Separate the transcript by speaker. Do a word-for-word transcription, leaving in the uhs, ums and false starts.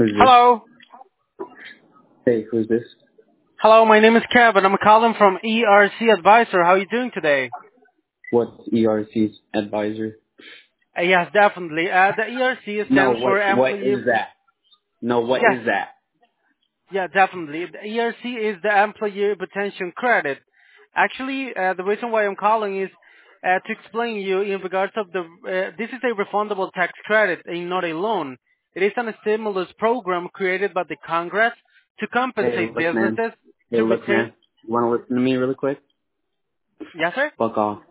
Speaker 1: Who's this?
Speaker 2: Hello.
Speaker 1: Hey, who's this?
Speaker 2: Hello, my name is Kevin. I'm calling from E R C Advisor. How are you doing today?
Speaker 1: What's E R C's advisor?
Speaker 2: Uh, yes, definitely. Uh, the E R C
Speaker 1: No,
Speaker 2: stands
Speaker 1: what
Speaker 2: for
Speaker 1: what
Speaker 2: Employee...
Speaker 1: is that? No, what
Speaker 2: Yes,
Speaker 1: is that?
Speaker 2: yeah, definitely. The E R C is the Employee Retention Credit. Actually, uh, the reason why I'm calling is uh, to explain you in regards of the... Uh, this is a refundable tax credit and not a loan. It is a stimulus program created by the Congress to
Speaker 1: Hey,
Speaker 2: compensate
Speaker 1: look, man.
Speaker 2: businesses
Speaker 1: Hey,
Speaker 2: to
Speaker 1: look,
Speaker 2: retain...
Speaker 1: man. You want to listen to me really quick?
Speaker 2: Yes, sir?
Speaker 1: Fuck off.